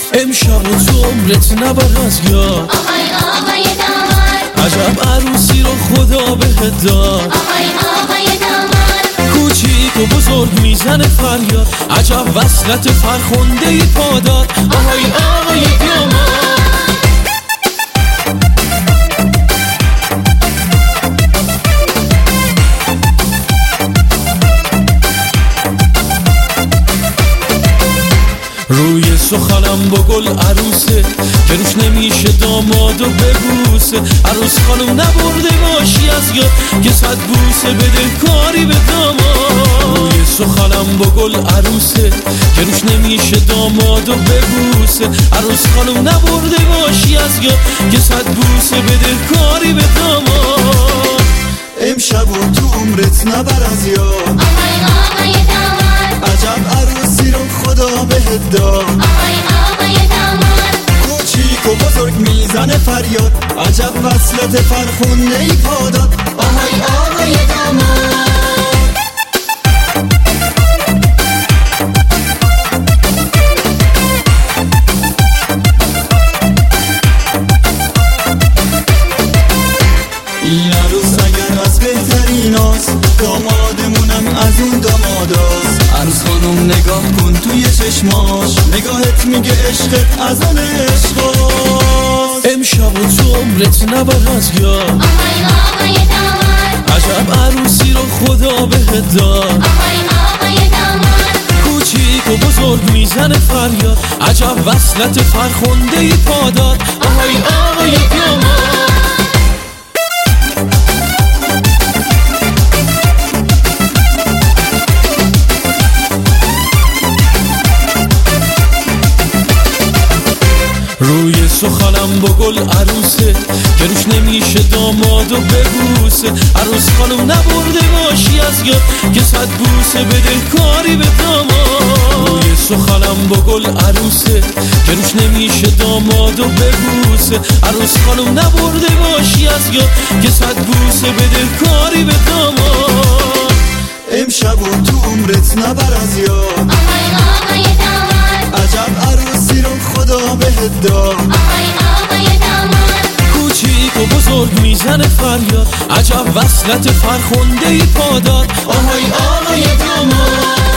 امشب و تو عمرت نبر از یاد، آقای داماد، عجب عروسی رو خدا بهت داد. آقای داماد، کوچیک و بزرگ میزنه فریاد، عجب وصلت فرخنده ای پاداد. آقای داماد. روی سخنم با گل عروسه که روش نمیشه دامادو ببوسه. عروس خانم نبرده باشی از یاد که 100 بوسه بده کاری به داماد. روی سخنم با گل عروسه که روش نمیشه دامادو ببوسه. عروس خانم نبرده باشی از یاد که 100 بوسه بده کاری به داماد. امشب و تو عمرت نبر از یاد، آقای داماد، عجب عروسی رو خدا بهت داد. آقای داماد، کوچیک و بزرگ میزنه فریاد، عجب وصلت فرخنده ای پاداد. آقای داماد. این عروس اگر از بهتریناست، دامادمونم از اون داماداست. عروس خانم نگاه کن توی چشماش، نگاهت میگه عشقت از اون عشقاست. امشب و تو عمرت نبر از یاد، آقای داماد، عجب عروسی رو خدا بهت داد. آقای داماد، کوچیک و بزرگ میزنه فریاد، عجب وصلت فرخنده ای پاداد. آقای داماد. روی سخنم با گل عروسه که روش نمیشه دامادو ببوسه. عروس خانم نبرده باشی از یاد که 100 بوسه بده کاری به داماد. روی سخنم با گل عروسه که روش نمیشه دامادو ببوسه. عروس خانم نبرده باشی از یاد که 100 بوسه بده کاری به داماد. امشب و تو عمرت نبر از یاد، آقای داماد، عجب عروسی رو خدا بهت داد. آقای داماد، کوچیک و بزرگ میزنه فریاد، عجب وصلت فرخنده ای پاداد. آقای داماد.